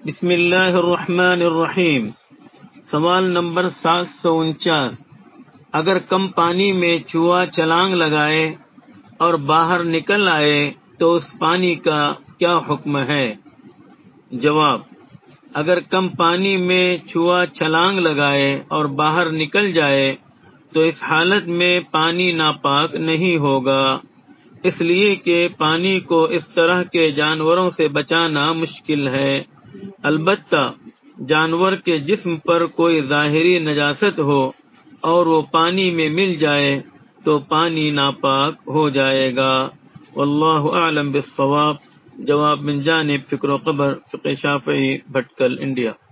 बिस्मिल्लाहिर्रहमानिर्रहीम। सवाल नंबर 749। अगर कम पानी में चूहा छलांग लगाए और बाहर निकल आए तो उस पानी का क्या हुक्म है? जवाब: अगर कम पानी में चूहा छलांग लगाए और बाहर निकल जाए तो इस हालत में पानी नापाक नहीं होगा, इसलिए कि पानी को इस तरह के जानवरों से बचाना मुश्किल है। अलबत्ता जानवर के जिस्म पर कोई ज़ाहिरी नजासत हो और वो पानी में मिल जाए तो पानी नापाक हो जाएगा। वल्लाहु आलम बिस्सवाब। जवाब: मिन जानिब फ़िक्र क़बर, फ़िक़्ह शाफ़िई, भटकल, इंडिया।